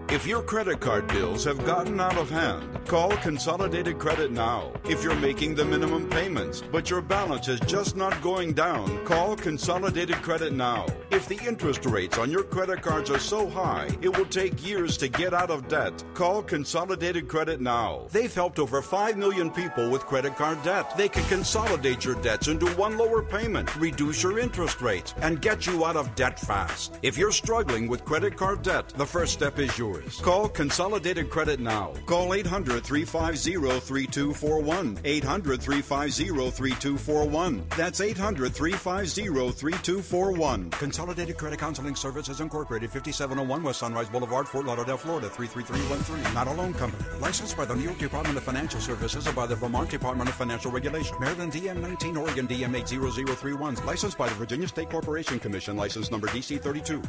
If your credit card bills have gotten out of hand, call Consolidated Credit now. If you're making the minimum payments, but your balance is just not going down, call Consolidated Credit now. If the interest rates on your credit cards are so high, it will take years to get out of debt, call Consolidated Credit now. They've helped over 5 million people with credit card debt. They can consolidate your debts into one lower payment, reduce your interest rates, and get you out of debt fast. If you're struggling with credit card debt, the first step is yours. Call Consolidated Credit now. Call 800-350-3241. 800-350-3241. That's 800-350-3241. Consolidated Credit Counseling Services Incorporated, 5701 West Sunrise Boulevard, Fort Lauderdale, Florida, 33313. Not a loan company. Licensed by the New York Department of Financial Services or by the Vermont Department of Financial Regulation. Maryland DM 19, Oregon DM 80031. Licensed by the Virginia State Corporation Commission. License number DC 32.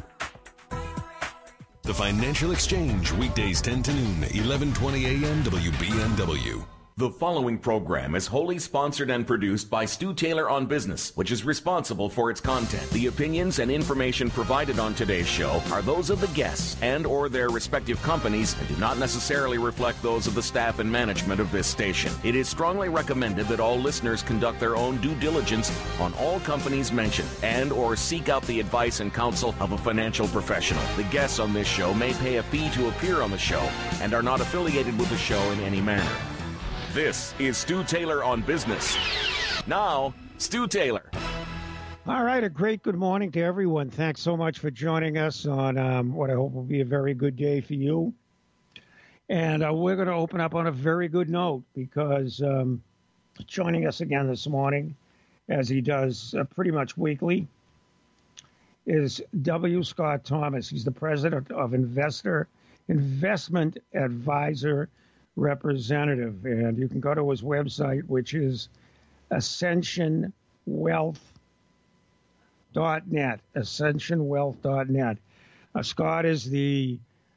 The Financial Exchange, weekdays 10 to noon, 11:20 a.m. WBNW. The following program is wholly sponsored and produced by Stu Taylor on Business, which is responsible for its content. The opinions and information provided on today's show are those of the guests and or their respective companies and do not necessarily reflect those of the staff and management of this station. It is strongly recommended that all listeners conduct their own due diligence on all companies mentioned and or seek out the advice and counsel of a financial professional. The guests on this show may pay a fee to appear on the show and are not affiliated with the show in any manner. This is Stu Taylor on Business. Now, Stu Taylor. All right, a great good morning to everyone. Thanks so much for joining us on what I hope will be a very good day for you. And we're going to open up on a very good note because joining us again this morning, as he does pretty much weekly, is W. Scott Thomas. He's the president of Investment Advisor Representative, and you can go to his website, which is ascensionwealth.net. ascensionwealth.net. Scott is the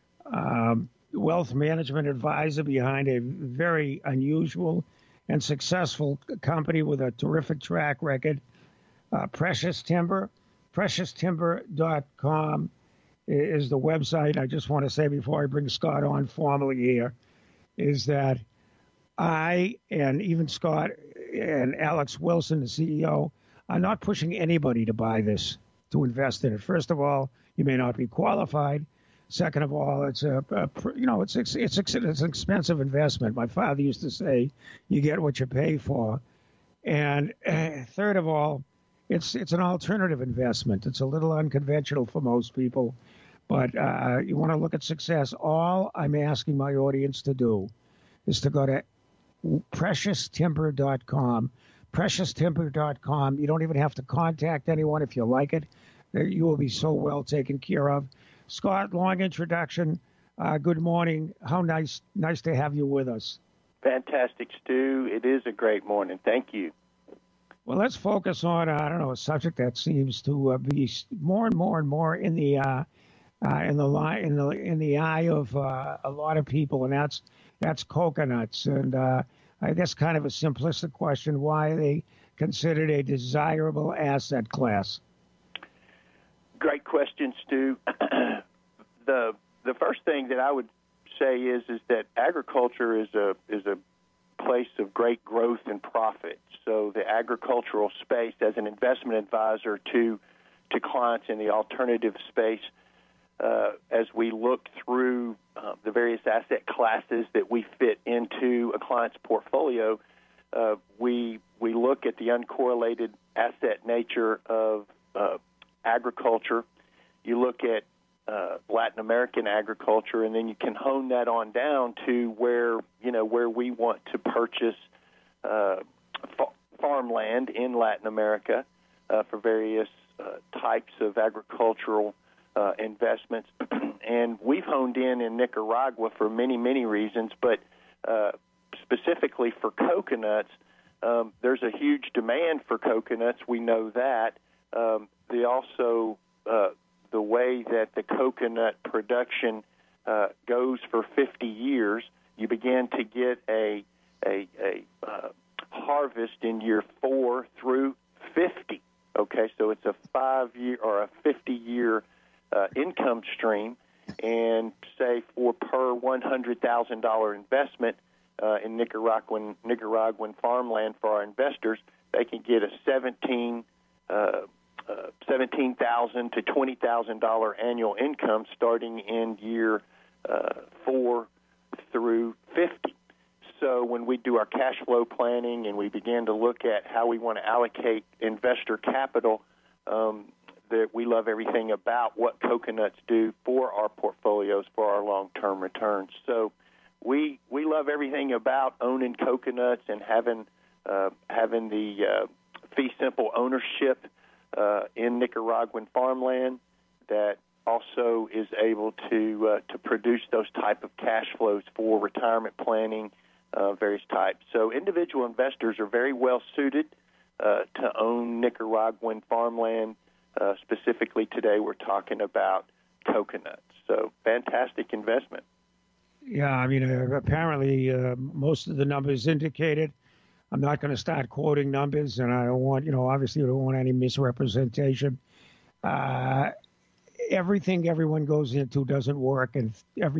wealth management advisor behind a very unusual and successful company with a terrific track record. Precious Timber, precioustimber.com is the website. I just want to say before I bring Scott on formally here, is that I and even Scott and Alex Wilson, the CEO, are not pushing anybody to buy this, to invest in it. First of all, you may not be qualified. Second of all, it's it's an expensive investment. My father used to say, "You get what you pay for." And third of all, it's an alternative investment. It's a little unconventional for most people. But you want to look at success. All I'm asking my audience to do is to go to precioustimber.com. Precioustimber.com. You don't even have to contact anyone if you like it. You will be so well taken care of. Scott, long introduction. Good morning. How nice to have you with us. Fantastic, Stu. It is a great morning. Thank you. Well, let's focus on, a subject that seems to be more and more in the in the eye of a lot of people, and that's coconuts. And I guess kind of a simplistic question: why are they considered a desirable asset class? Great question, Stu. The first thing that I would say is that agriculture is a place of great growth and profit. So the agricultural space, as an investment advisor to clients in the alternative space. As we look through the various asset classes that we fit into a client's portfolio, we look at the uncorrelated asset nature of agriculture. You look at Latin American agriculture, and then you can hone that on down to where we want to purchase farmland in Latin America for various types of agricultural investments. And we've honed in Nicaragua for many, many reasons, but specifically for coconuts, there's a huge demand for coconuts. We know that. The way that the coconut production goes for 50 years, you begin to get a harvest in year 4 through 50. Okay, so it's a 5-year or a 50-year income stream, and say for per $100,000 investment in Nicaraguan farmland for our investors, they can get a $17,000 to $20,000 annual income starting in year 4 through 50. So when we do our cash flow planning and we begin to look at how we want to allocate investor capital, that we love everything about what coconuts do for our portfolios, for our long-term returns. So we love everything about owning coconuts and having the fee simple ownership in Nicaraguan farmland that also is able to produce those type of cash flows for retirement planning, various types. So individual investors are very well suited to own Nicaraguan farmland. Specifically today, we're talking about coconuts. So fantastic investment. Yeah, I mean, apparently most of the numbers indicated. I'm not going to start quoting numbers, and I don't want, obviously I don't want any misrepresentation. Everything everyone goes into doesn't work, and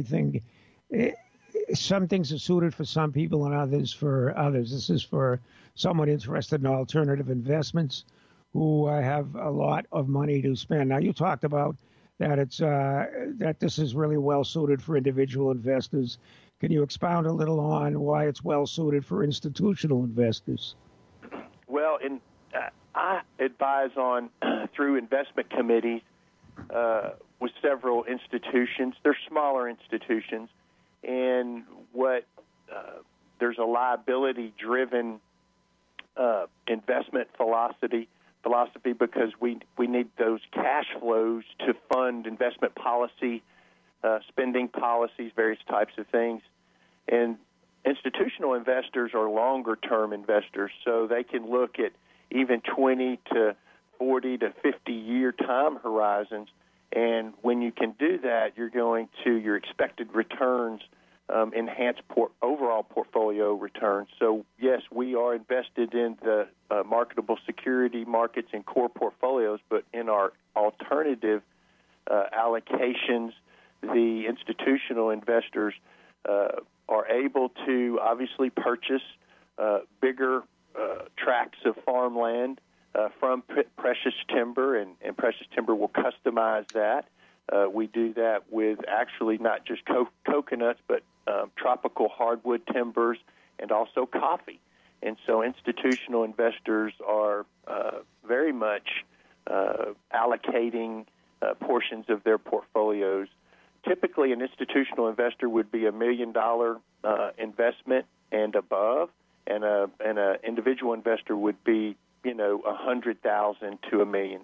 some things are suited for some people and others for others. This is for someone interested in alternative investments who have a lot of money to spend. Now, you talked about that that this is really well suited for individual investors. Can you expound a little on why it's well suited for institutional investors? Well, I advise on through investment committees with several institutions. They're smaller institutions, and there's a liability-driven investment philosophy because we need those cash flows to fund investment policy, spending policies, various types of things. And institutional investors are longer-term investors, so they can look at even 20 to 40 to 50-year time horizons. And when you can do that, you're going to your expected returns enhance overall portfolio returns. So, yes, we are invested in the marketable security markets and core portfolios, but in our alternative allocations, the institutional investors are able to obviously purchase bigger tracts of farmland from Precious Timber, and Precious Timber will customize that. We do that with actually not just coconuts, but tropical hardwood timbers and also coffee. And so institutional investors are very much allocating portions of their portfolios. Typically, an institutional investor would be $1 million investment and above, and an individual investor would be, $100,000 to $1 million.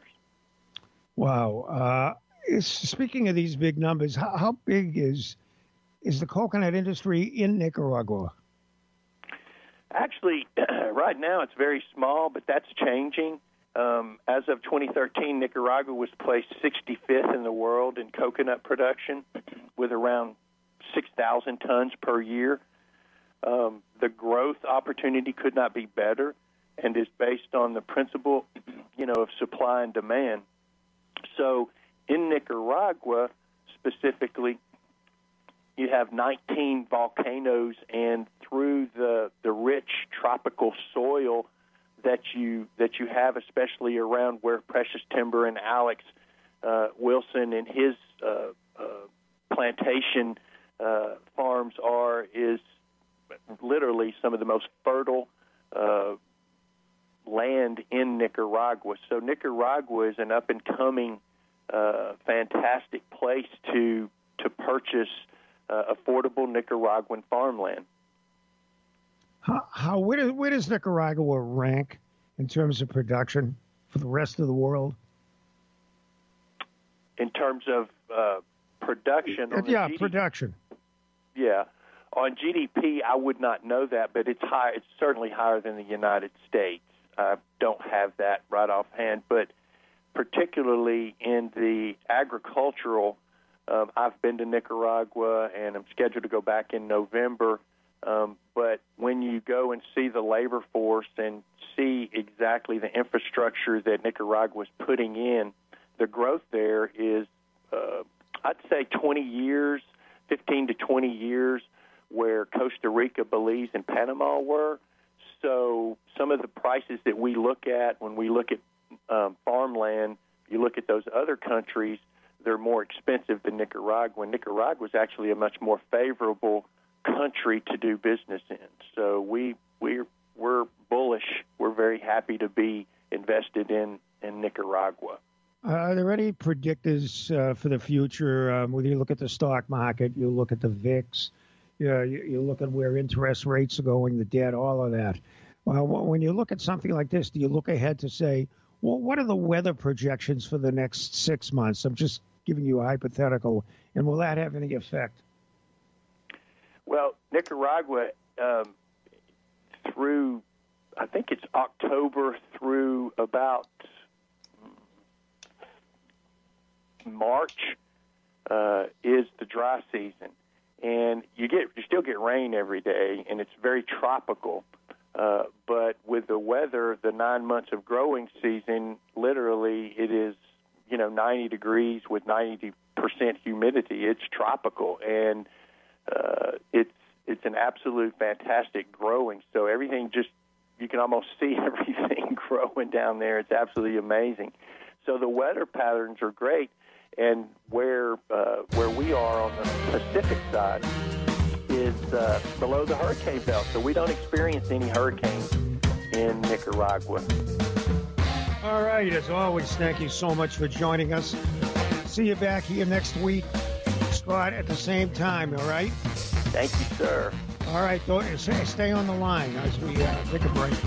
Wow. Speaking of these big numbers, how big is the coconut industry in Nicaragua? Actually, right now it's very small, but that's changing. As of 2013, Nicaragua was placed 65th in the world in coconut production with around 6,000 tons per year. The growth opportunity could not be better and is based on the principle, of supply and demand. So in Nicaragua specifically, you have 19 volcanoes, and through the rich tropical soil that you have, especially around where Precious Timber and Alex Wilson and his plantation farms is literally some of the most fertile land in Nicaragua. So Nicaragua is an up-and-coming, fantastic place to purchase affordable Nicaraguan farmland. Where does Nicaragua rank in terms of production for the rest of the world? In terms of production? Production. Yeah. On GDP, I would not know that, but it's high. It's certainly higher than the United States. I don't have that right offhand, but particularly in the agricultural, I've been to Nicaragua, and I'm scheduled to go back in November. But when you go and see the labor force and see exactly the infrastructure that Nicaragua is putting in, the growth there is I'd say 20 years, 15 to 20 years, where Costa Rica, Belize, and Panama were. So some of the prices that we look at when we look at farmland, you look at those other countries, they're more expensive than Nicaragua. Nicaragua is actually a much more favorable country to do business in. So we're bullish. We're very happy to be invested in Nicaragua. Are there any predictors for the future? When you look at the stock market, you look at the VIX, you look at where interest rates are going, the debt, all of that. When you look at something like this, do you look ahead to say, well, what are the weather projections for the next 6 months? I'm just giving you a hypothetical, and will that have any effect? Well, Nicaragua, through, I think it's October through about March, is the dry season. And you still get rain every day, and it's very tropical. But with the weather, the 9 months of growing season, literally it is, 90 degrees with 90% humidity. It's tropical, and it's an absolute fantastic growing. So everything you can almost see everything growing down there. It's absolutely amazing. So the weather patterns are great, and where we are on the Pacific side is below the hurricane belt, so we don't experience any hurricanes in Nicaragua. All right, as always, thank you so much for joining us. See you back here next week, Scott, at the same time, all right? Thank you, sir. All right, stay on the line as we take a break.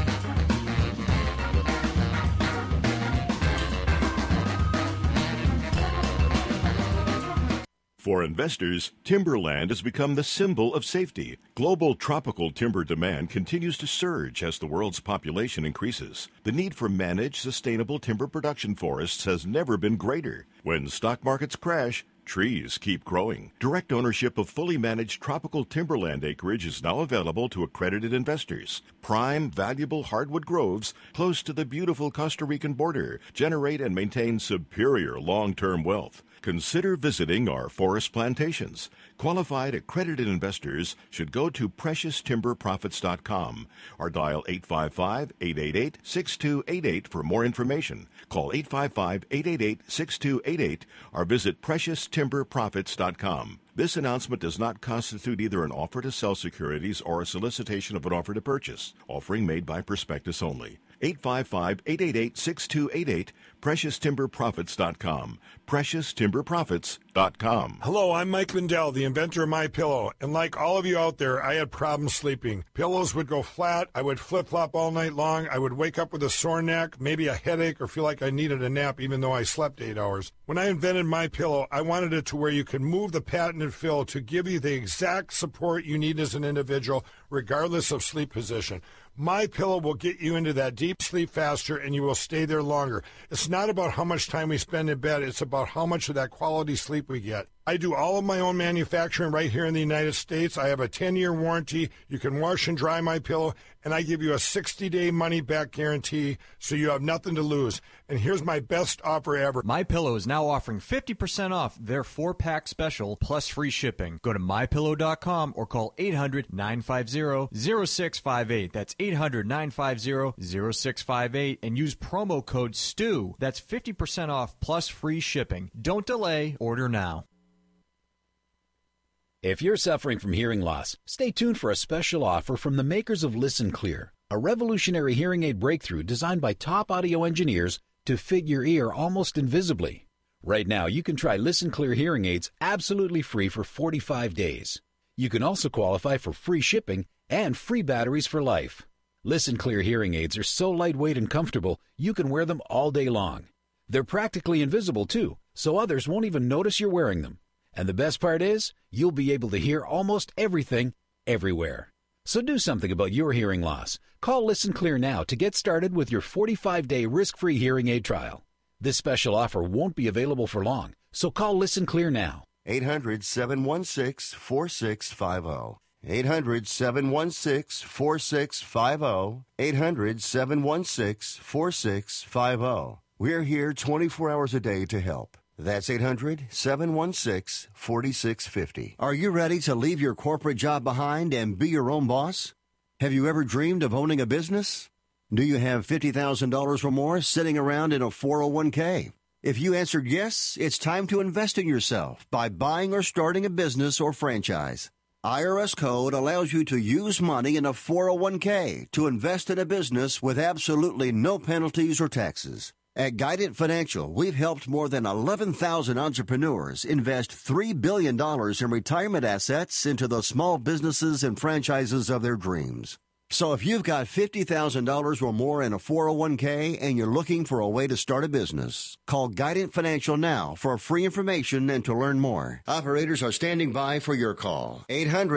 For investors, timberland has become the symbol of safety. Global tropical timber demand continues to surge as the world's population increases. The need for managed, sustainable timber production forests has never been greater. When stock markets crash, trees keep growing. Direct ownership of fully managed tropical timberland acreage is now available to accredited investors. Prime, valuable hardwood groves close to the beautiful Costa Rican border generate and maintain superior long-term wealth. Consider visiting our forest plantations. Qualified accredited investors should go to PreciousTimberProfits.com or dial 855-888-6288 for more information. Call 855-888-6288 or visit PreciousTimberProfits.com. This announcement does not constitute either an offer to sell securities or a solicitation of an offer to purchase. Offering made by prospectus only. 855-888-6288, PreciousTimberProfits.com, PreciousTimberProfits.com. Hello, I'm Mike Lindell, the inventor of MyPillow, and like all of you out there, I had problems sleeping. Pillows would go flat, I would flip-flop all night long, I would wake up with a sore neck, maybe a headache, or feel like I needed a nap even though I slept 8 hours. When I invented MyPillow, I wanted it to where you can move the patented fill to give you the exact support you need as an individual, regardless of sleep position. MyPillow will get you into that deep sleep faster, and you will stay there longer. It's not about how much time we spend in bed. It's about how much of that quality sleep we get. I do all of my own manufacturing right here in the United States. I have a 10-year warranty. You can wash and dry MyPillow, and I give you a 60-day money-back guarantee, so you have nothing to lose. And here's my best offer ever. MyPillow is now offering 50% off their 4-pack special plus free shipping. Go to MyPillow.com or call 800-950-0658. That's 800-950-0658 and use promo code STU. That's 50% off plus free shipping. Don't delay. Order now. If you're suffering from hearing loss, stay tuned for a special offer from the makers of Listen Clear, a revolutionary hearing aid breakthrough designed by top audio engineers to fit your ear almost invisibly. Right now, you can try Listen Clear hearing aids absolutely free for 45 days. You can also qualify for free shipping and free batteries for life. Listen Clear hearing aids are so lightweight and comfortable, you can wear them all day long. They're practically invisible, too, so others won't even notice you're wearing them. And the best part is, you'll be able to hear almost everything, everywhere. So do something about your hearing loss. Call Listen Clear now to get started with your 45-day risk-free hearing aid trial. This special offer won't be available for long, so call Listen Clear now. 800-716-4650. 800-716-4650. 800-716-4650. We're here 24 hours a day to help. That's 800-716-4650. Are you ready to leave your corporate job behind and be your own boss? Have you ever dreamed of owning a business? Do you have $50,000 or more sitting around in a 401k? If you answered yes, it's time to invest in yourself by buying or starting a business or franchise. IRS code allows you to use money in a 401k to invest in a business with absolutely no penalties or taxes. At Guidant Financial, we've helped more than 11,000 entrepreneurs invest $3 billion in retirement assets into the small businesses and franchises of their dreams. So if you've got $50,000 or more in a 401k and you're looking for a way to start a business, call Guidant Financial now for free information and to learn more. Operators are standing by for your call.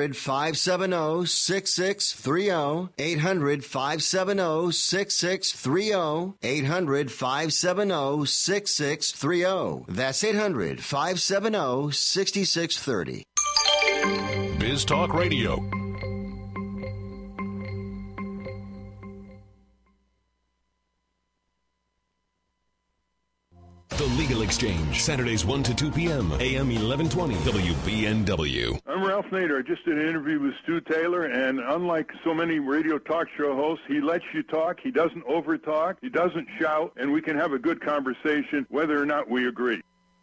800-570-6630. 800-570-6630. 800-570-6630. That's 800-570-6630. Biz Talk Radio. The Legal Exchange, Saturdays 1 to 2 p.m., AM 1120, WBNW. I'm Ralph Nader. I just did an interview with Stu Taylor, and unlike so many radio talk show hosts, he lets you talk. He doesn't overtalk. He doesn't shout, and we can have a good conversation whether or not we agree.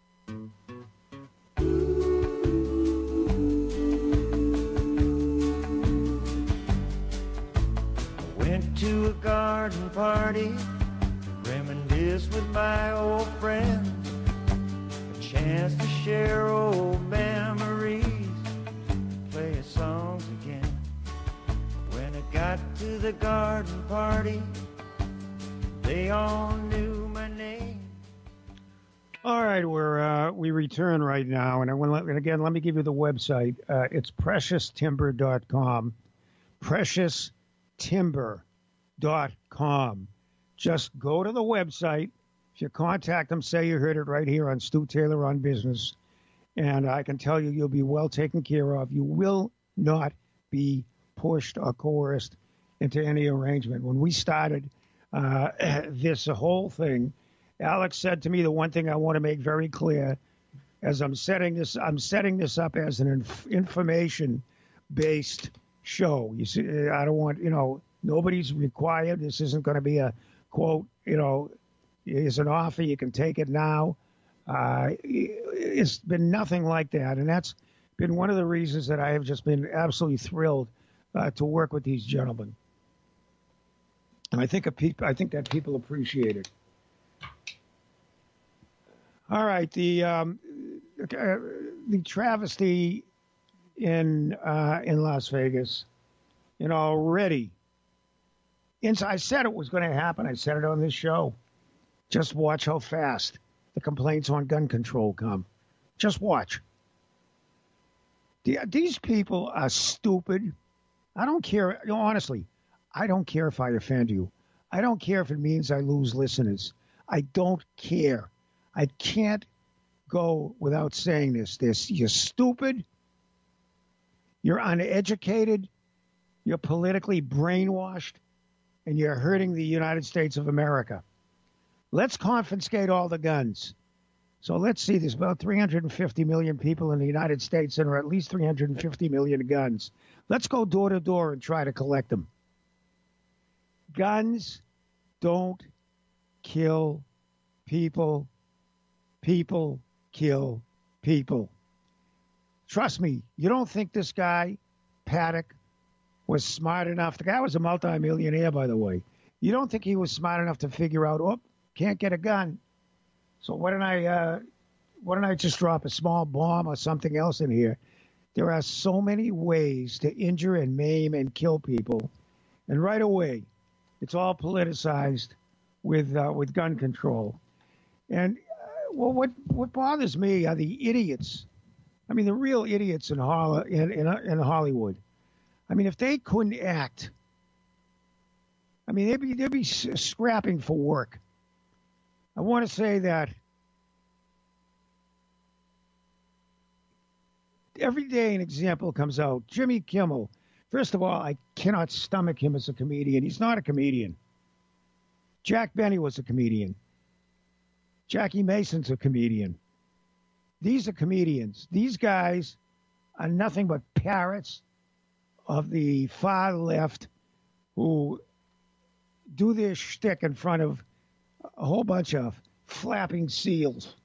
Went to a garden party, reminisce with my old friends, a chance to share old memories, play songs again. When I got to the garden party, they all knew my name. All right, we return right now, and again, let me give you the website. It's PreciousTimber.com, PreciousTimber.com. Just go to the website. If you contact them, say you heard it right here on Stu Taylor on Business, and I can tell you you'll be well taken care of. You will not be pushed or coerced into any arrangement. When we started this whole thing, Alex said to me the one thing I want to make very clear, as I'm setting this up as an information-based show. You see, I don't want, nobody's required. This isn't going to be a quote, here's an offer, you can take it now. It's been nothing like that, and that's been one of the reasons that I have just been absolutely thrilled to work with these gentlemen. And I think that people appreciate it. All right, the travesty in Las Vegas, already. I said it was going to happen. I said it on this show. Just watch how fast the complaints on gun control come. Just watch. These people are stupid. I don't care. Honestly, I don't care if I offend you. I don't care if it means I lose listeners. I don't care. I can't go without saying this. You're stupid. You're uneducated. You're politically brainwashed. And you're hurting the United States of America. Let's confiscate all the guns. So let's see, there's about 350 million people in the United States, and there are at least 350 million guns. Let's go door to door and try to collect them. Guns don't kill people. People kill people. Trust me, you don't think this guy, Paddock, was smart enough. The guy was a multimillionaire, by the way. You don't think he was smart enough to figure out, can't get a gun. So why don't I just drop a small bomb or something else in here? There are so many ways to injure and maim and kill people. And right away, it's all politicized with gun control. And what bothers me are the idiots. I mean, the real idiots in Hollywood. I mean, if they couldn't act, I mean, they'd be scrapping for work. I want to say that every day an example comes out. Jimmy Kimmel. First of all, I cannot stomach him as a comedian. He's not a comedian. Jack Benny was a comedian. Jackie Mason's a comedian. These are comedians. These guys are nothing but parrots of the far left who do their shtick in front of a whole bunch of flapping seals.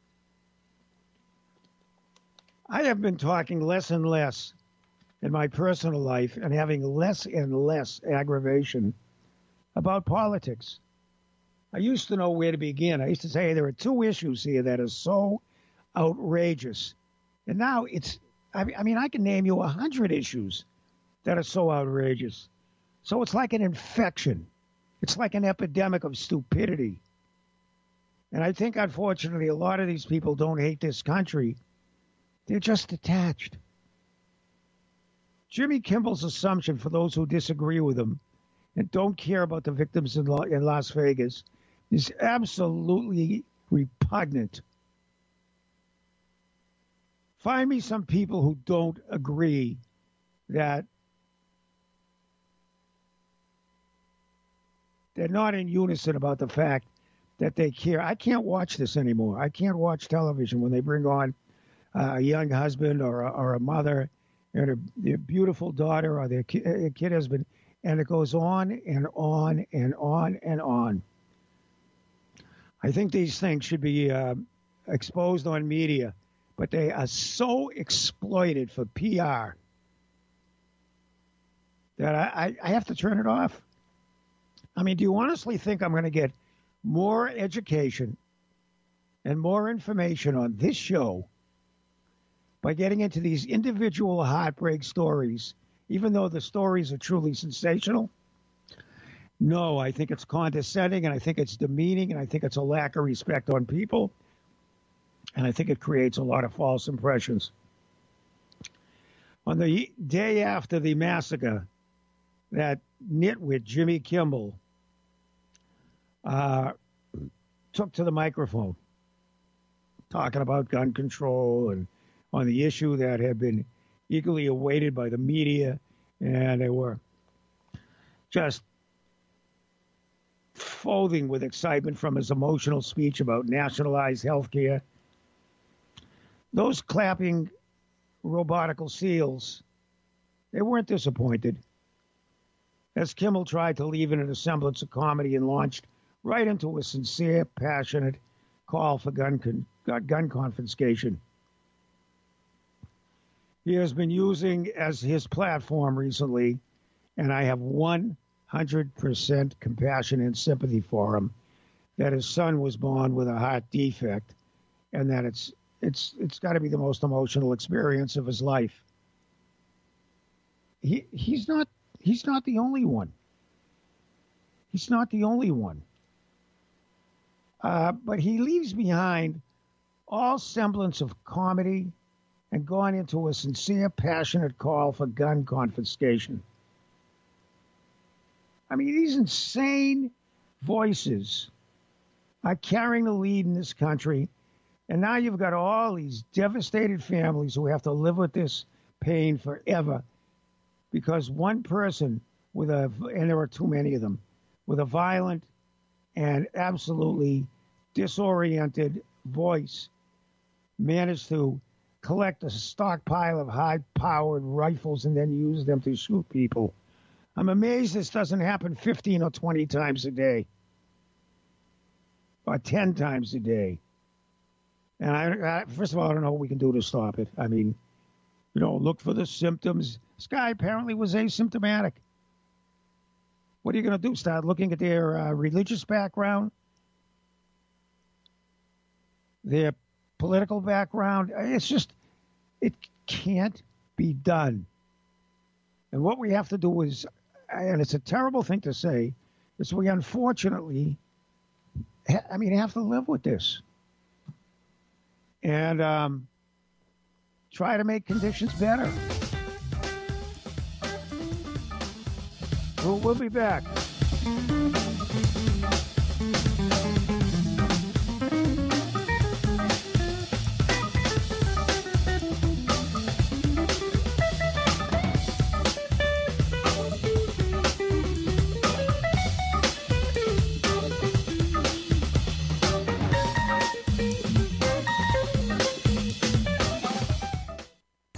I have been talking less and less in my personal life and having less and less aggravation about politics. I used to know where to begin. I used to say there are two issues here that are so outrageous. And now I can name you 100 issues that are so outrageous. So it's like an infection. It's like an epidemic of stupidity. And I think, unfortunately, a lot of these people don't hate this country. They're just attached. Jimmy Kimmel's assumption, for those who disagree with him and don't care about the victims in Las Vegas, is absolutely repugnant. Find me some people who don't agree that they're not in unison about the fact that they care. I can't watch this anymore. I can't watch television when they bring on a young husband or a mother and their beautiful daughter or their kid husband, and it goes on and on and on and on. I think these things should be exposed on media, but they are so exploited for PR that I have to turn it off. I mean, do you honestly think I'm going to get more education and more information on this show by getting into these individual heartbreak stories, even though the stories are truly sensational? No, I think it's condescending, and I think it's demeaning, and I think it's a lack of respect on people, and I think it creates a lot of false impressions. On the day after the massacre, that nitwit Jimmy Kimmel took to the microphone talking about gun control and on the issue that had been eagerly awaited by the media, and they were just folding with excitement from his emotional speech about nationalized health care. Those clapping robotical seals, they weren't disappointed, as Kimmel tried to leave in a semblance of comedy and launched right into a sincere, passionate call for gun confiscation. He has been using as his platform recently, and I have 100% compassion and sympathy for him, that his son was born with a heart defect, and that it's got to be the most emotional experience of his life. He's not the only one. He's not the only one. But he leaves behind all semblance of comedy and gone into a sincere, passionate call for gun confiscation. I mean, these insane voices are carrying the lead in this country, and now you've got all these devastated families who have to live with this pain forever because one person and there are too many of them, with a violent and absolutely disoriented voice managed to collect a stockpile of high-powered rifles and then use them to shoot people. I'm amazed this doesn't happen 15 or 20 times a day, or 10 times a day. And I first of all, I don't know what we can do to stop it. I mean, look for the symptoms. This guy apparently was asymptomatic. What are you going to do? Start looking at their religious background, their political background? It's just, it can't be done. And what we have to do is, and it's a terrible thing to say, is we unfortunately, have to live with this. And try to make conditions better. We'll be back.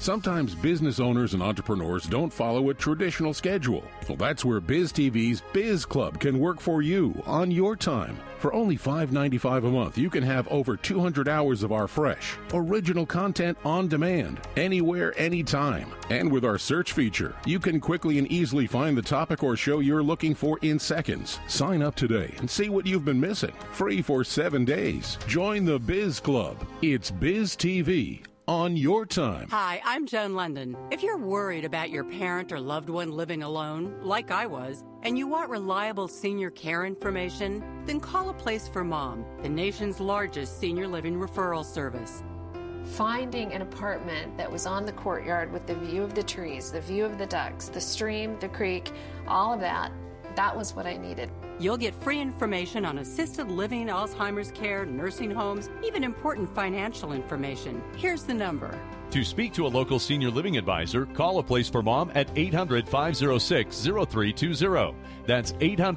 Sometimes business owners and entrepreneurs don't follow a traditional schedule. Well, that's where BizTV's Biz Club can work for you on your time. For only $5.95 a month, you can have over 200 hours of our fresh, original content on demand, anywhere, anytime. And with our search feature, you can quickly and easily find the topic or show you're looking for in seconds. Sign up today and see what you've been missing. Free for 7 days. Join the Biz Club. It's BizTV. On your time. Hi, I'm Joan London. If you're worried about your parent or loved one living alone, like I was, and you want reliable senior care information, then call A Place for Mom, the nation's largest senior living referral service. Finding an apartment that was on the courtyard with the view of the trees, the view of the ducks, the stream, the creek, all of that, that was what I needed. You'll get free information on assisted living, Alzheimer's care, nursing homes, even important financial information. Here's the number. To speak to a local senior living advisor, call A Place for Mom at 800-506-0320. That's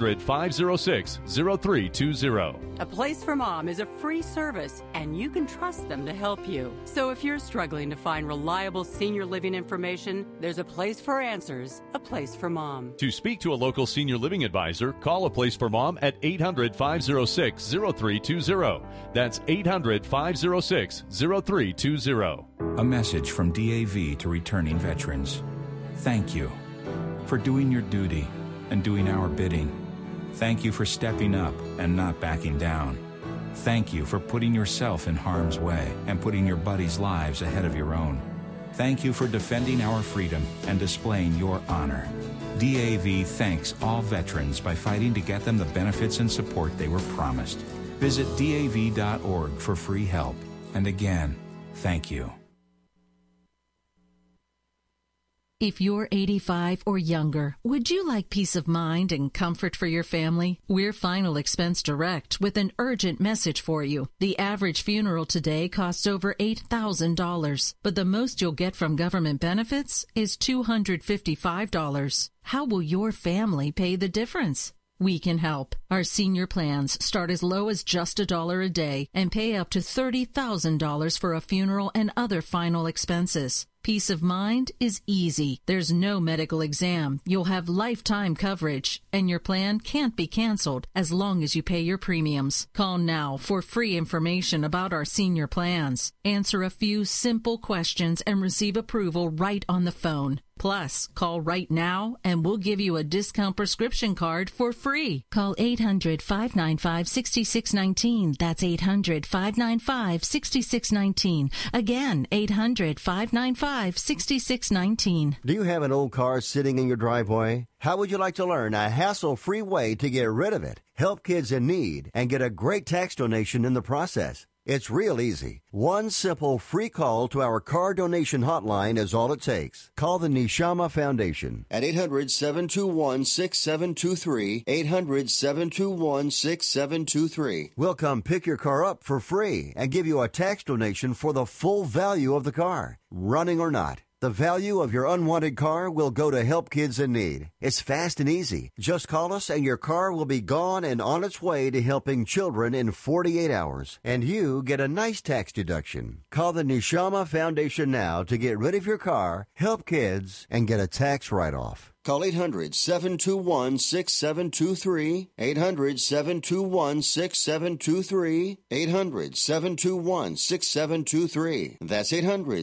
800-506-0320. A Place for Mom is a free service, and you can trust them to help you. So if you're struggling to find reliable senior living information, there's a place for answers, A Place for Mom. To speak to a local senior living advisor, call A Place for Mom at 800-506-0320. That's 800-506-0320. A message from DAV to returning veterans. Thank you for doing your duty and doing our bidding. Thank you for stepping up and not backing down. Thank you for putting yourself in harm's way and putting your buddies' lives ahead of your own. Thank you for defending our freedom and displaying your honor. DAV thanks all veterans by fighting to get them the benefits and support they were promised. Visit DAV.org for free help. And again, thank you. If you're 85 or younger, would you like peace of mind and comfort for your family? We're Final Expense Direct with an urgent message for you. The average funeral today costs over $8,000, but the most you'll get from government benefits is $255. How will your family pay the difference? We can help. Our senior plans start as low as just $1 a day and pay up to $30,000 for a funeral and other final expenses. Peace of mind is easy. There's no medical exam. You'll have lifetime coverage, and your plan can't be canceled as long as you pay your premiums. Call now for free information about our senior plans. Answer a few simple questions and receive approval right on the phone. Plus, call right now and we'll give you a discount prescription card for free. Call 800-595-6619. That's 800-595-6619. Again, 800-595-6619. Do you have an old car sitting in your driveway? How would you like to learn a hassle-free way to get rid of it, help kids in need, and get a great tax donation in the process? It's real easy. One simple free call to our car donation hotline is all it takes. Call the Neshama Foundation at 800-721-6723, 800-721-6723. We'll come pick your car up for free and give you a tax donation for the full value of the car, running or not. The value of your unwanted car will go to help kids in need. It's fast and easy. Just call us and your car will be gone and on its way to helping children in 48 hours. And you get a nice tax deduction. Call the Neshama Foundation now to get rid of your car, help kids, and get a tax write-off. Call 800-721-6723, 800-721-6723, 800-721-6723. That's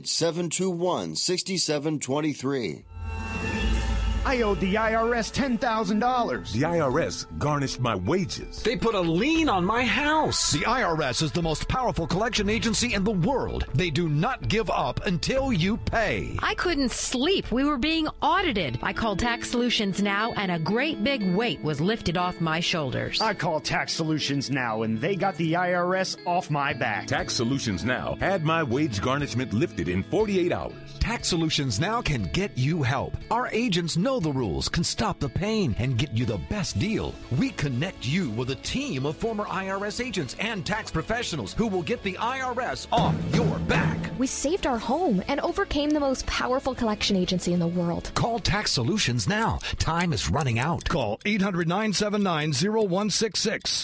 800-721-6723. I owed the IRS $10,000. The IRS garnished my wages. They put a lien on my house. The IRS is the most powerful collection agency in the world. They do not give up until you pay. I couldn't sleep. We were being audited. I called Tax Solutions Now, and a great big weight was lifted off my shoulders. I called Tax Solutions Now, and they got the IRS off my back. Tax Solutions Now had my wage garnishment lifted in 48 hours. Tax Solutions Now can get you help. Our agents know the rules, can stop the pain, and get you the best deal. We connect you with a team of former IRS agents and tax professionals who will get the IRS off your back. we saved our home and overcame the most powerful collection agency in the world. Call Tax Solutions now. Time is running out. Call 800-979-0166.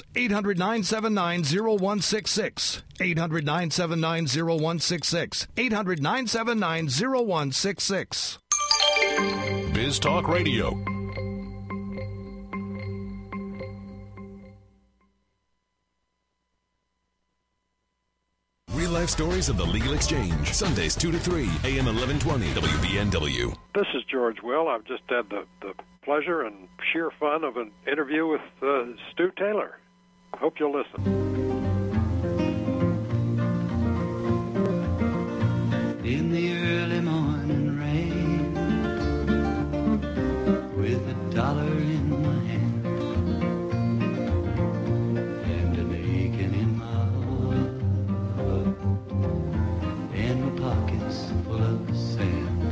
800-979-0166. 800-979-0166. 800-979-0166. Biz Talk Radio. Real life stories of the Legal Exchange. Sundays 2 to 3, AM 1120, WBNW. This is George Will. I've just had the pleasure and sheer fun of an interview with Stu Taylor. Hope you'll listen. In the early morning rain, with $1 in my hand and an aching in my heart, and my pockets full of sand,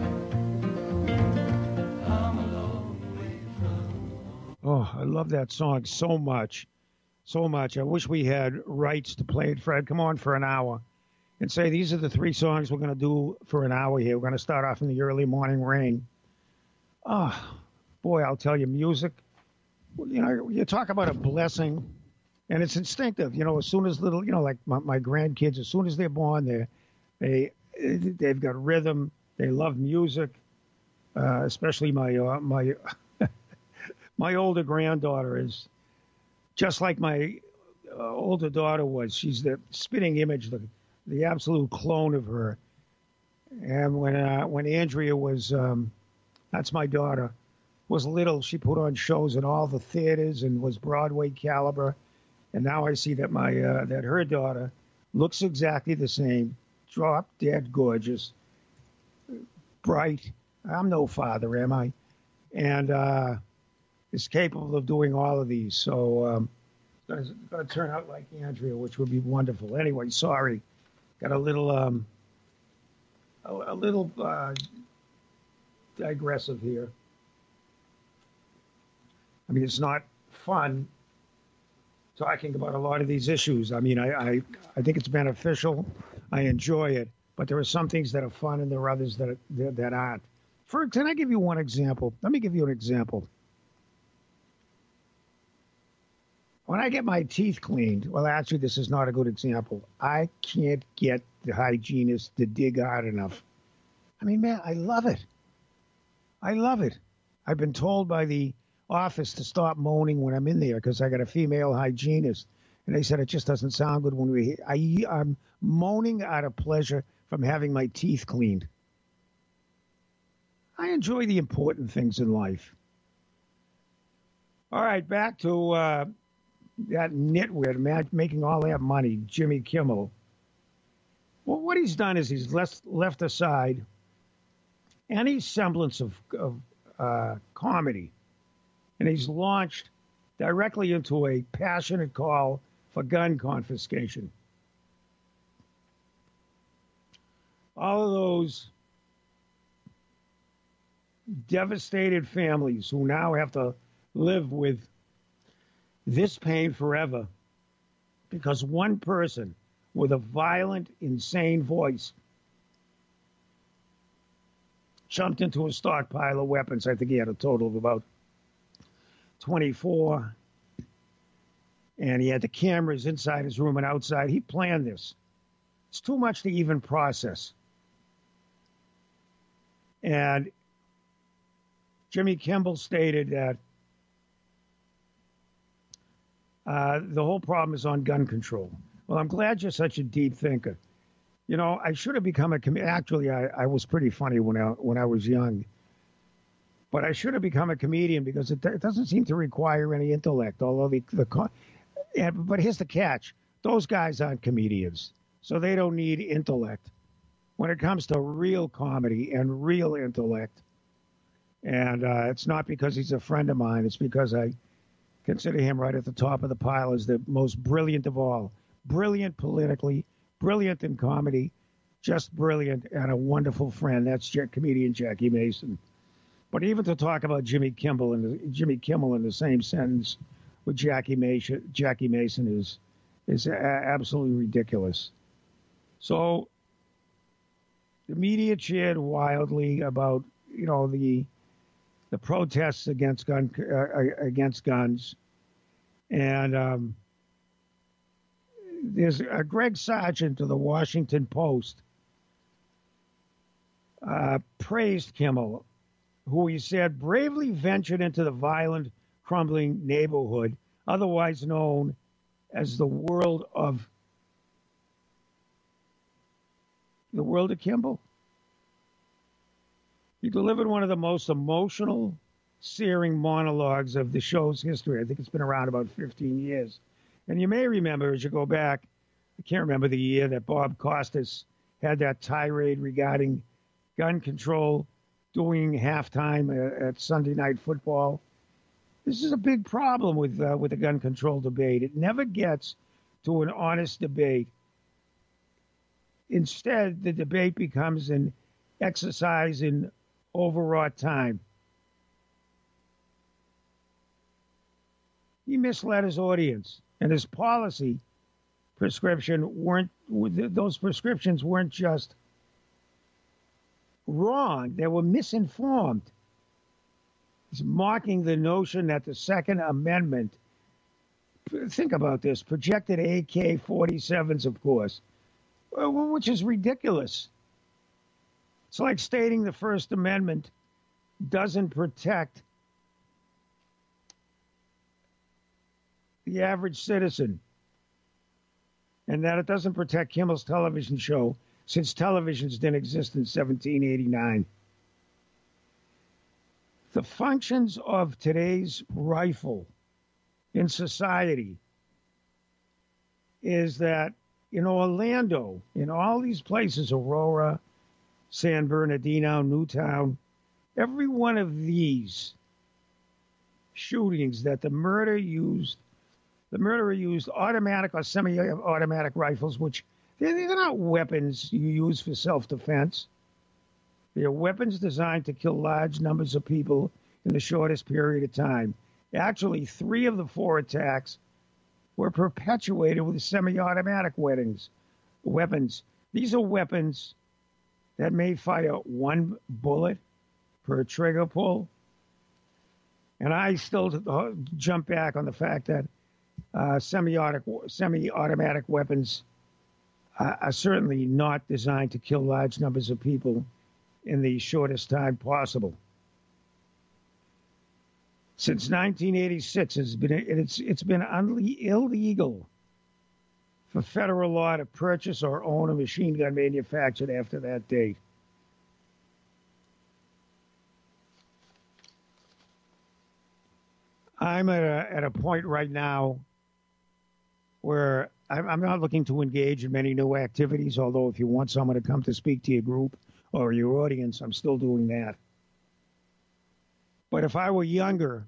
I'm a long way from. Oh, I love that song so much. So much. I wish we had rights to play it. Fred, come on for an hour and say these are the 3 songs we're going to do for an hour here. We're going to start off in the early morning rain. Oh, boy, I'll tell you, music, you know, you talk about a blessing, and it's instinctive. You know, as soon as little, you know, like my grandkids, as soon as they're born, they've got rhythm. They love music, especially my my older granddaughter is just like my older daughter was. She's the spitting image, the absolute clone of her. And when Andrea was, that's my daughter, was little, she put on shows in all the theaters and was Broadway caliber. And now I see that that her daughter looks exactly the same, drop dead gorgeous, bright. I'm no father, am I? And is capable of doing all of these. So it's going to turn out like Andrea, which would be wonderful. Anyway, sorry. Got a little digressive here. I mean, it's not fun talking about a lot of these issues. I mean, I think it's beneficial. I enjoy it. But there are some things that are fun and there are others that aren't. Can I give you one example? Let me give you an example. When I get my teeth cleaned, well, actually, this is not a good example. I can't get the hygienist to dig hard enough. I mean, man, I love it. I love it. I've been told by the office to stop moaning when I'm in there because I got a female hygienist. And they said it just doesn't sound good when I'm moaning out of pleasure from having my teeth cleaned. I enjoy the important things in life. All right, back to that nitwit making all that money, Jimmy Kimmel. Well, what he's done is he's left aside any semblance of comedy, and he's launched directly into a passionate call for gun confiscation. All of those devastated families who now have to live with this pain forever because one person with a violent, insane voice jumped into a stockpile of weapons. I think he had a total of about 24. And he had the cameras inside his room and outside. He planned this. It's too much to even process. And Jimmy Kimmel stated that the whole problem is on gun control. Well, I'm glad you're such a deep thinker. You know, I should have become a comedian. Actually, I was pretty funny when I was young. But I should have become a comedian because it doesn't seem to require any intellect. Although but here's the catch: those guys aren't comedians, so they don't need intellect. When it comes to real comedy and real intellect, and it's not because he's a friend of mine. It's because I consider him right at the top of the pile as the most brilliant of all. Brilliant politically, brilliant in comedy, just brilliant, and a wonderful friend. That's comedian Jackie Mason. But even to talk about Jimmy Kimmel in the same sentence with Jackie Mason is absolutely ridiculous. So the media cheered wildly about, the protests against guns. And there's a Greg Sargent of the Washington Post praised Kimmel, who he said bravely ventured into the violent, crumbling neighborhood, otherwise known as the world of Kimball. He delivered one of the most emotional, searing monologues of the show's history. I think it's been around about 15 years. And you may remember, as you go back, I can't remember the year, that Bob Costas had that tirade regarding gun control doing halftime at Sunday Night Football. This is a big problem with the gun control debate. It never gets to an honest debate. Instead, the debate becomes an exercise in overwrought time. He misled his audience, and his policy those prescriptions weren't just wrong, they were misinformed. He's mocking the notion that the Second Amendment, think about this, projected AK-47s, of course, which is ridiculous. It's like stating the First Amendment doesn't protect the average citizen, and that it doesn't protect Kimmel's television show, since televisions didn't exist in 1789. The functions of today's rifle in society is that in Orlando, in all these places, Aurora, San Bernardino, Newtown, every one of these shootings that the murderer used automatic or semi-automatic rifles, which they're not weapons you use for self-defense. They're weapons designed to kill large numbers of people in the shortest period of time. Actually, 3 of the 4 attacks were perpetuated with semi-automatic weapons. These are weapons that may fire 1 bullet per trigger pull. And I still jump back on the fact that semi-automatic weapons are certainly not designed to kill large numbers of people in the shortest time possible. Since 1986, it's been illegal for federal law to purchase or own a machine gun manufactured after that date. I'm at a point right now where I'm not looking to engage in many new activities, although if you want someone to come to speak to your group or your audience, I'm still doing that. But if I were younger,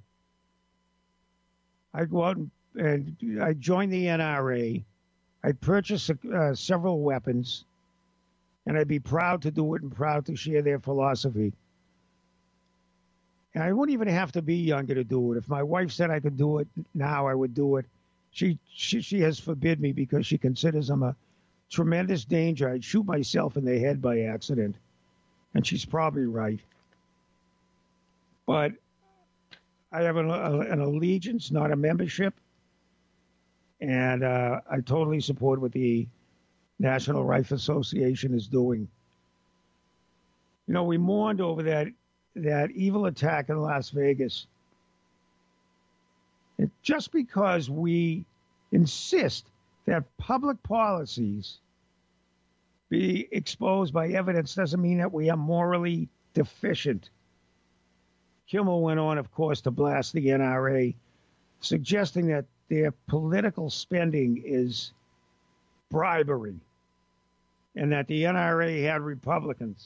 I'd go out and I'd join the NRA. I'd purchase several weapons, and I'd be proud to do it and proud to share their philosophy. And I wouldn't even have to be younger to do it. If my wife said I could do it now, I would do it. She has forbid me because she considers I'm a tremendous danger. I'd shoot myself in the head by accident. And she's probably right. But I have an allegiance, not a membership. And I totally support what the National Rifle Association is doing. You know, we mourned over that evil attack in Las Vegas. And just because we insist that public policies be exposed by evidence doesn't mean that we are morally deficient. Kimmel went on, of course, to blast the NRA, suggesting that their political spending is bribery and that the NRA had Republicans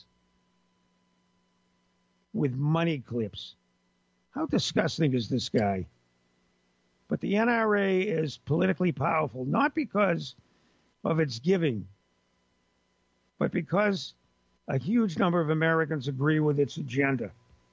with money clips. How disgusting is this guy? But the NRA is politically powerful, not because of its giving, but because a huge number of Americans agree with its agenda.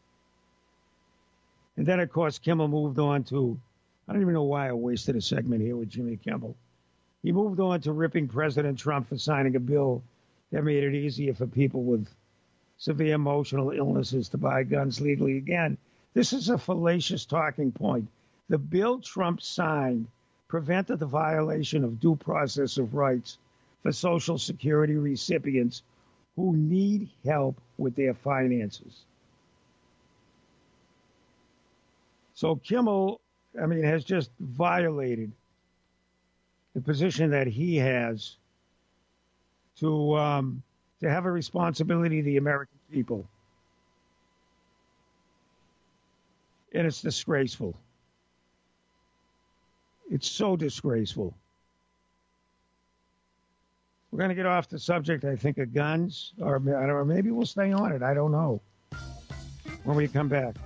And then, of course, Kimmel moved on to, I don't even know why I wasted a segment here with Jimmy Kimmel. He moved on to ripping President Trump for signing a bill that made it easier for people with severe emotional illnesses to buy guns legally. Again, this is a fallacious talking point. The bill Trump signed prevented the violation of due process of rights for Social Security recipients who need help with their finances. So Kimmel, has just violated the position that he has to have a responsibility to the American people. And it's disgraceful. It's so disgraceful. We're going to get off the subject, I think, of guns, or maybe we'll stay on it. I don't know. When we come back.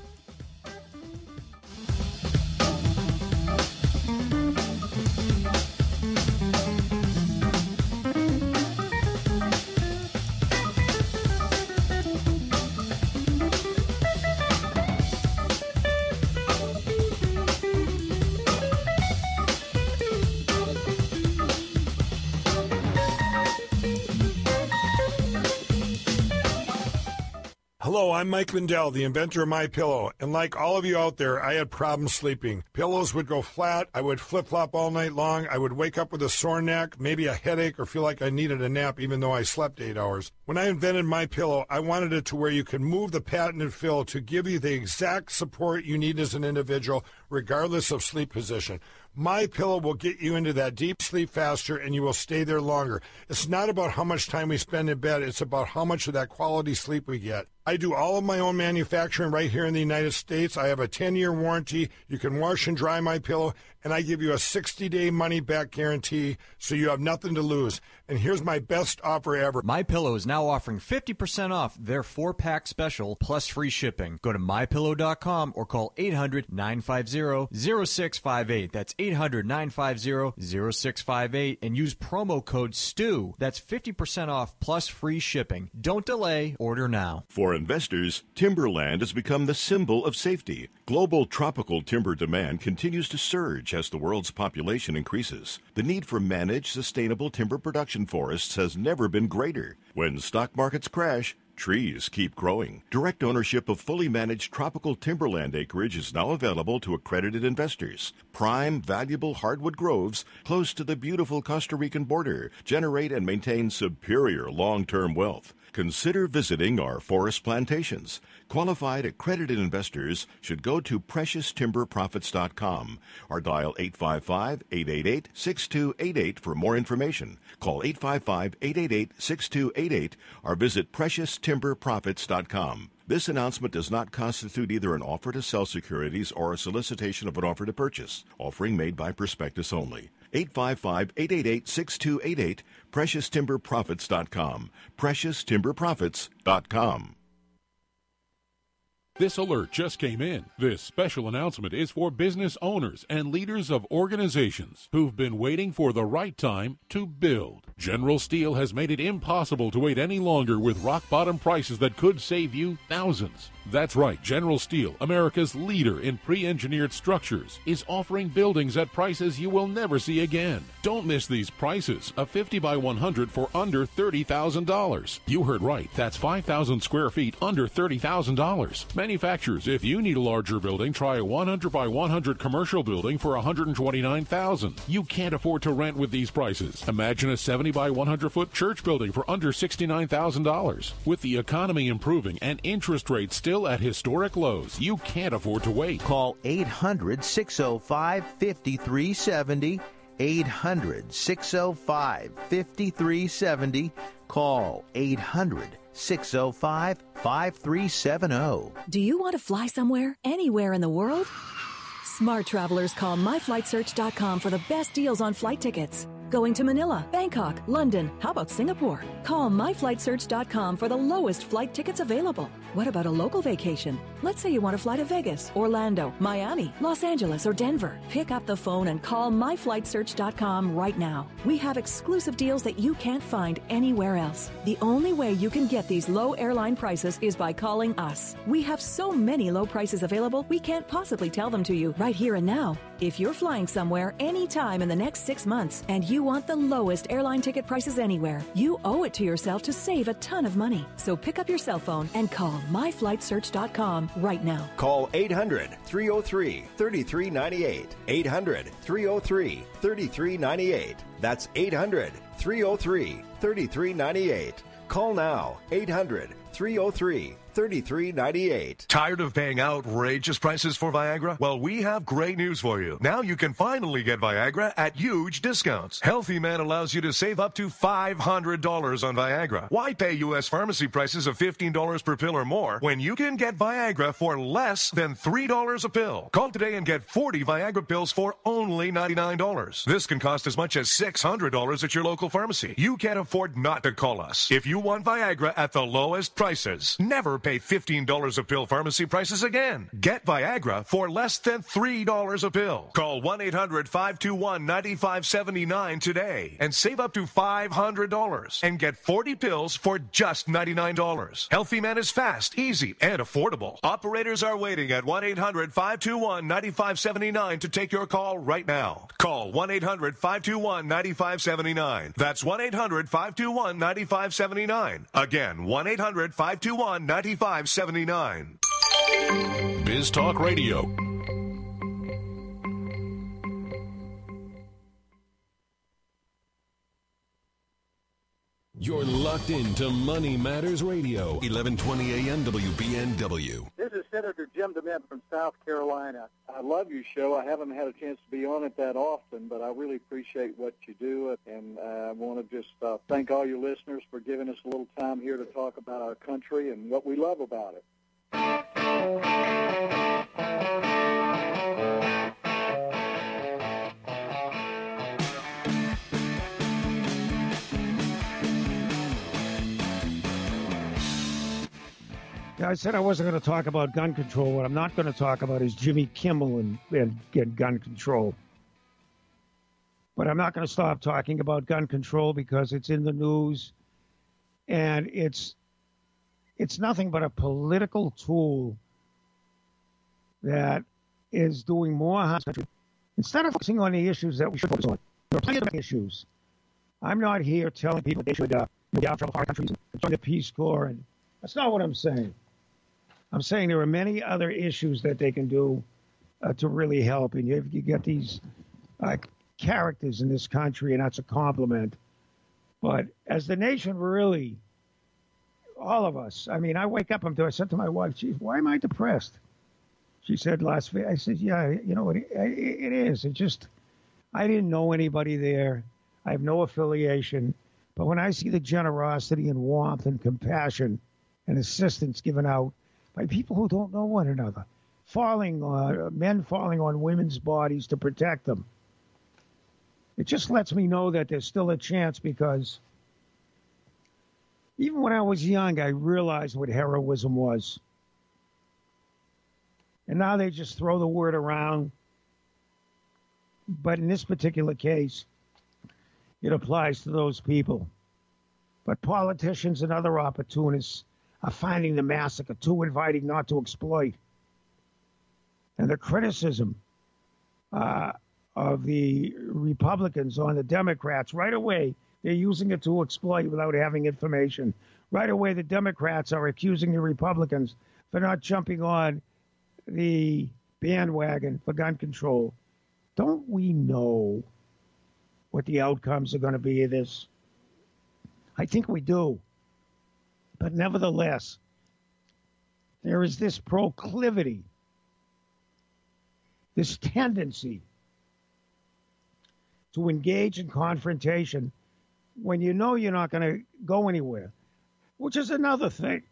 Hello, I'm Mike Lindell, the inventor of MyPillow, and like all of you out there, I had problems sleeping. Pillows would go flat, I would flip-flop all night long, I would wake up with a sore neck, maybe a headache, or feel like I needed a nap even though I slept 8 hours. When I invented MyPillow, I wanted it to where you can move the patented fill to give you the exact support you need as an individual, regardless of sleep position. MyPillow will get you into that deep sleep faster, and you will stay there longer. It's not about how much time we spend in bed. It's about how much of that quality sleep we get. I do all of my own manufacturing right here in the United States. I have a 10-year warranty. You can wash and dry MyPillow, and I give you a 60-day money-back guarantee, so you have nothing to lose. And here's my best offer ever. MyPillow is now offering 50% off their 4-pack special plus free shipping. Go to MyPillow.com or call 800-950-0658. That's 800-950-0658 and use promo code STU. That's 50% off plus free shipping. Don't delay. Order now. For investors, timberland has become the symbol of safety. Global tropical timber demand continues to surge as the world's population increases. The need for managed, sustainable timber production forests has never been greater. When stock markets crash, trees keep growing. Direct ownership of fully managed tropical timberland acreage is now available to accredited investors. Prime, valuable hardwood groves close to the beautiful Costa Rican border generate and maintain superior long-term wealth. Consider visiting our forest plantations. Qualified accredited investors should go to PreciousTimberProfits.com or dial 855-888-6288 for more information. Call 855-888-6288 or visit PreciousTimberProfits.com. This announcement does not constitute either an offer to sell securities or a solicitation of an offer to purchase. Offering made by prospectus only. 855-888-6288, PreciousTimberProfits.com. PreciousTimberProfits.com. This alert just came in. This special announcement is for business owners and leaders of organizations who've been waiting for the right time to build. General Steel has made it impossible to wait any longer with rock-bottom prices that could save you thousands. That's right, General Steel, America's leader in pre-engineered structures, is offering buildings at prices you will never see again. Don't miss these prices. A 50 by 100 for under $30,000. You heard right. That's 5,000 square feet under $30,000. Manufacturers, if you need a larger building, try a 100 by 100 commercial building for $129,000. You can't afford to rent with these prices. Imagine a 70 by 100 foot church building for under $69,000. With the economy improving and interest rates still at historic lows, you can't afford to wait. Call 800-605-5370. 800-605-5370. Call 800-605-5370. Do you want to fly somewhere, anywhere in the world? Smart travelers call myflightsearch.com for the best deals on flight tickets. Going to Manila, Bangkok, London, how about Singapore? Call myflightsearch.com for the lowest flight tickets available. What about a local vacation? Let's say you want to fly to Vegas, Orlando, Miami, Los Angeles, or Denver. Pick up the phone and call myflightsearch.com right now. We have exclusive deals that you can't find anywhere else. The only way you can get these low airline prices is by calling us. We have so many low prices available, we can't possibly tell them to you right here and now. If you're flying somewhere anytime in the next 6 months and you want the lowest airline ticket prices anywhere, you owe it to yourself to save a ton of money. So pick up your cell phone and call myflightsearch.com right now. Call 800-303-3398. 800-303-3398. That's 800-303-3398. Call now. 800-303-3398. Tired of paying outrageous prices for Viagra? Well, we have great news for you. Now you can finally get Viagra at huge discounts. Healthy Man allows you to save up to $500 on Viagra. Why pay U.S. pharmacy prices of $15 per pill or more when you can get Viagra for less than $3 a pill? Call today and get 40 Viagra pills for only $99. This can cost as much as $600 at your local pharmacy. You can't afford not to call us. If you want Viagra at the lowest prices, never pay $15 a pill pharmacy prices again. Get Viagra for less than $3 a pill. Call 1-800-521-9579 today and save up to $500 and get 40 pills for just $99. Healthy Man is fast, easy, and affordable. Operators are waiting at 1-800-521-9579 to take your call right now. Call 1-800-521-9579. That's 1-800-521-9579. Again, 1-800-521-9579. Biz Talk Radio. You're locked into Money Matters Radio, 1120 AM WBNW. This is Senator Jim DeMint from South Carolina. I love your show. I haven't had a chance to be on it that often, but I really appreciate what you do, and I want to just thank all your listeners for giving us a little time here to talk about our country and what we love about it. I said I wasn't going to talk about gun control. What I'm not going to talk about is Jimmy Kimmel and gun control. But I'm not going to stop talking about gun control because it's in the news, and it's nothing but a political tool that is doing more harm to the country. Instead of focusing on the issues that we should focus on, there are plenty of issues. I'm not here telling people they should get out of trouble foreign countries and join the Peace Corps, and that's not what I'm saying. I'm saying there are many other issues that they can do to really help. And you get these characters in this country, and that's a compliment. But as the nation, really, all of us, I mean, I wake up, I said to my wife, "Geez, why am I depressed?" She said last week. I said, "Yeah, you know, it is. It just, I didn't know anybody there. I have no affiliation. But when I see the generosity and warmth and compassion and assistance given out by people who don't know one another, men falling on women's bodies to protect them, it just lets me know that there's still a chance, because even when I was young, I realized what heroism was. And now they just throw the word around. But in this particular case, it applies to those people. But politicians and other opportunists are finding the massacre too inviting not to exploit. And the criticism of the Republicans on the Democrats, right away, they're using it to exploit without having information. Right away, the Democrats are accusing the Republicans for not jumping on the bandwagon for gun control. Don't we know what the outcomes are going to be of this? I think we do. But nevertheless, there is this proclivity, this tendency to engage in confrontation when you know you're not going to go anywhere, which is another thing.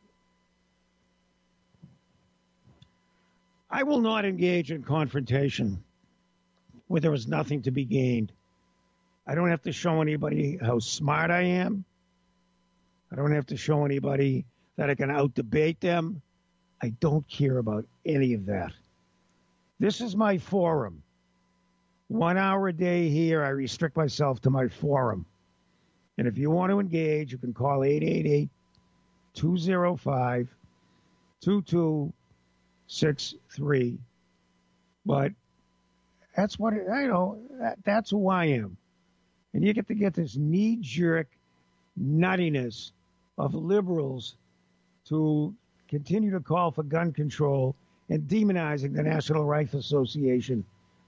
I will not engage in confrontation where there is nothing to be gained. I don't have to show anybody how smart I am. I don't have to show anybody that I can out-debate them. I don't care about any of that. This is my forum. 1 hour a day here, I restrict myself to my forum. And if you want to engage, you can call 888-205-2263. But That's what I know. That's who I am. And you get to get this knee-jerk nuttiness of liberals to continue to call for gun control and demonizing the National Rifle Association.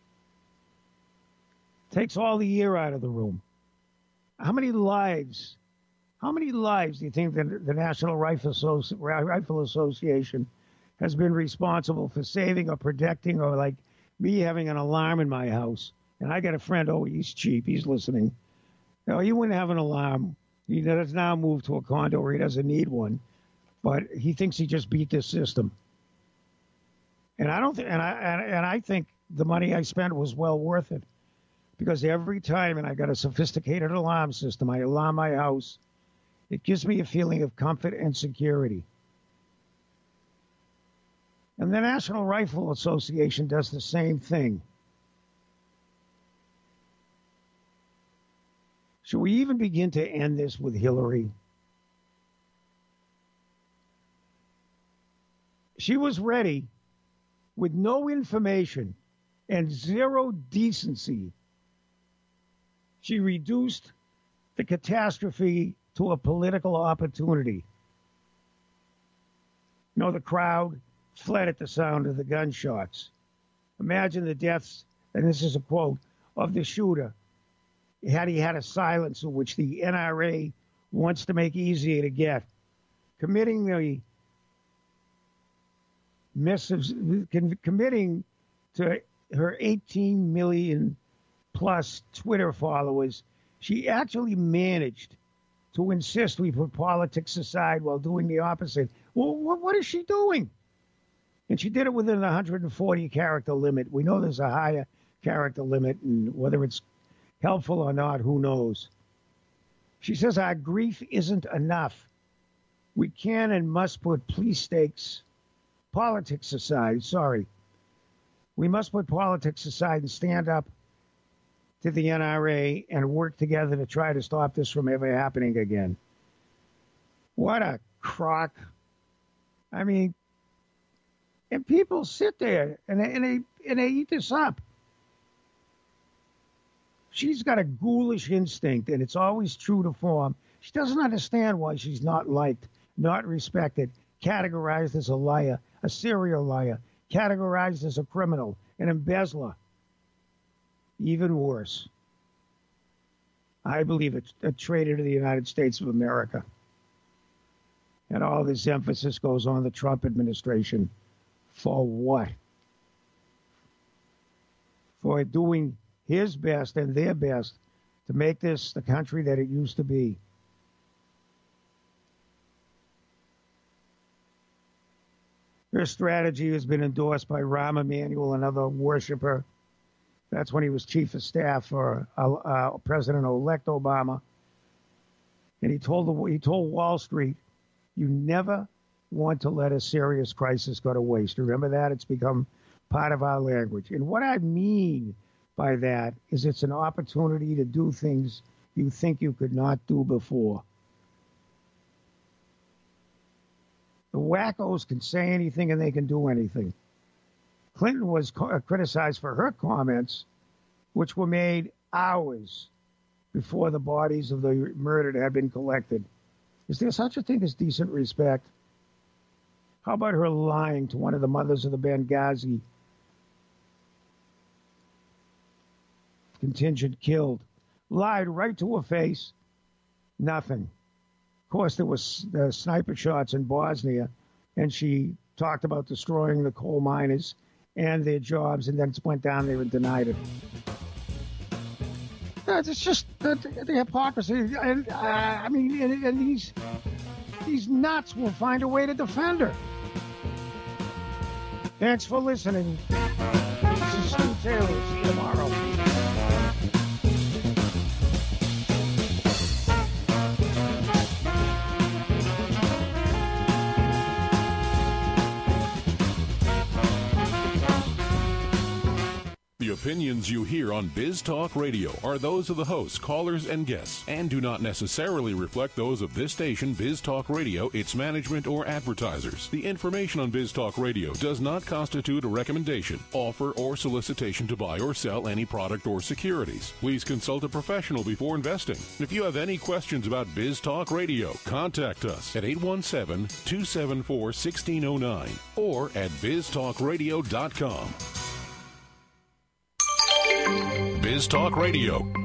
Takes all the air out of the room. How many lives do you think that the National Rifle Association has been responsible for saving or protecting, or like me having an alarm in my house? And I got a friend, he's cheap, he's listening. No, he wouldn't have an alarm. He does now move to a condo where he doesn't need one, but he thinks he just beat this system. And I think the money I spent was well worth it, because every time, and I got a sophisticated alarm system, I alarm my house, it gives me a feeling of comfort and security. And the National Rifle Association does the same thing. Should we even begin to end this with Hillary? She was ready, with no information and zero decency. She reduced the catastrophe to a political opportunity. The crowd fled at the sound of the gunshots. Imagine the deaths, and this is a quote, of the shooter, had he had a silencer, which the NRA wants to make easier to get, committing to her 18 million plus Twitter followers. She actually managed to insist we put politics aside while doing the opposite. Well, what is she doing? And she did it within the 140 character limit. We know there's a higher character limit, and whether it's helpful or not, who knows? She says our grief isn't enough. We can and must put politics aside. We must put politics aside and stand up to the NRA and work together to try to stop this from ever happening again. What a crock. I mean, and people sit there and they eat this up. She's got a ghoulish instinct, and it's always true to form. She doesn't understand why she's not liked, not respected, categorized as a liar, a serial liar, categorized as a criminal, an embezzler. Even worse, I believe it's a traitor to the United States of America. And all this emphasis goes on the Trump administration. For what? For doing his best and their best to make this the country that it used to be. Her strategy has been endorsed by Rahm Emanuel, another worshiper. That's when he was chief of staff for President-elect Obama. And he told Wall Street, you never want to let a serious crisis go to waste. Remember that? It's become part of our language. And what I mean by that is it's an opportunity to do things you think you could not do before. The wackos can say anything and they can do anything. Clinton was criticized for her comments, which were made hours before the bodies of the murdered had been collected. Is there such a thing as decent respect? How about her lying to one of the mothers of the Benghazi contingent killed? Lied right to her face. Nothing. Of course, there was sniper shots in Bosnia, and she talked about destroying the coal miners and their jobs, and then went down there and denied it. It's just the hypocrisy, and and these nuts will find a way to defend her. Thanks for listening. This is Stu Taylor. See you tomorrow. The opinions you hear on Biz Talk Radio are those of the hosts, callers, and guests, and do not necessarily reflect those of this station, Biz Talk Radio, its management, or advertisers. The information on Biz Talk Radio does not constitute a recommendation, offer, or solicitation to buy or sell any product or securities. Please consult a professional before investing. If you have any questions about Biz Talk Radio, contact us at 817-274-1609 or at biztalkradio.com. Biz Talk Radio,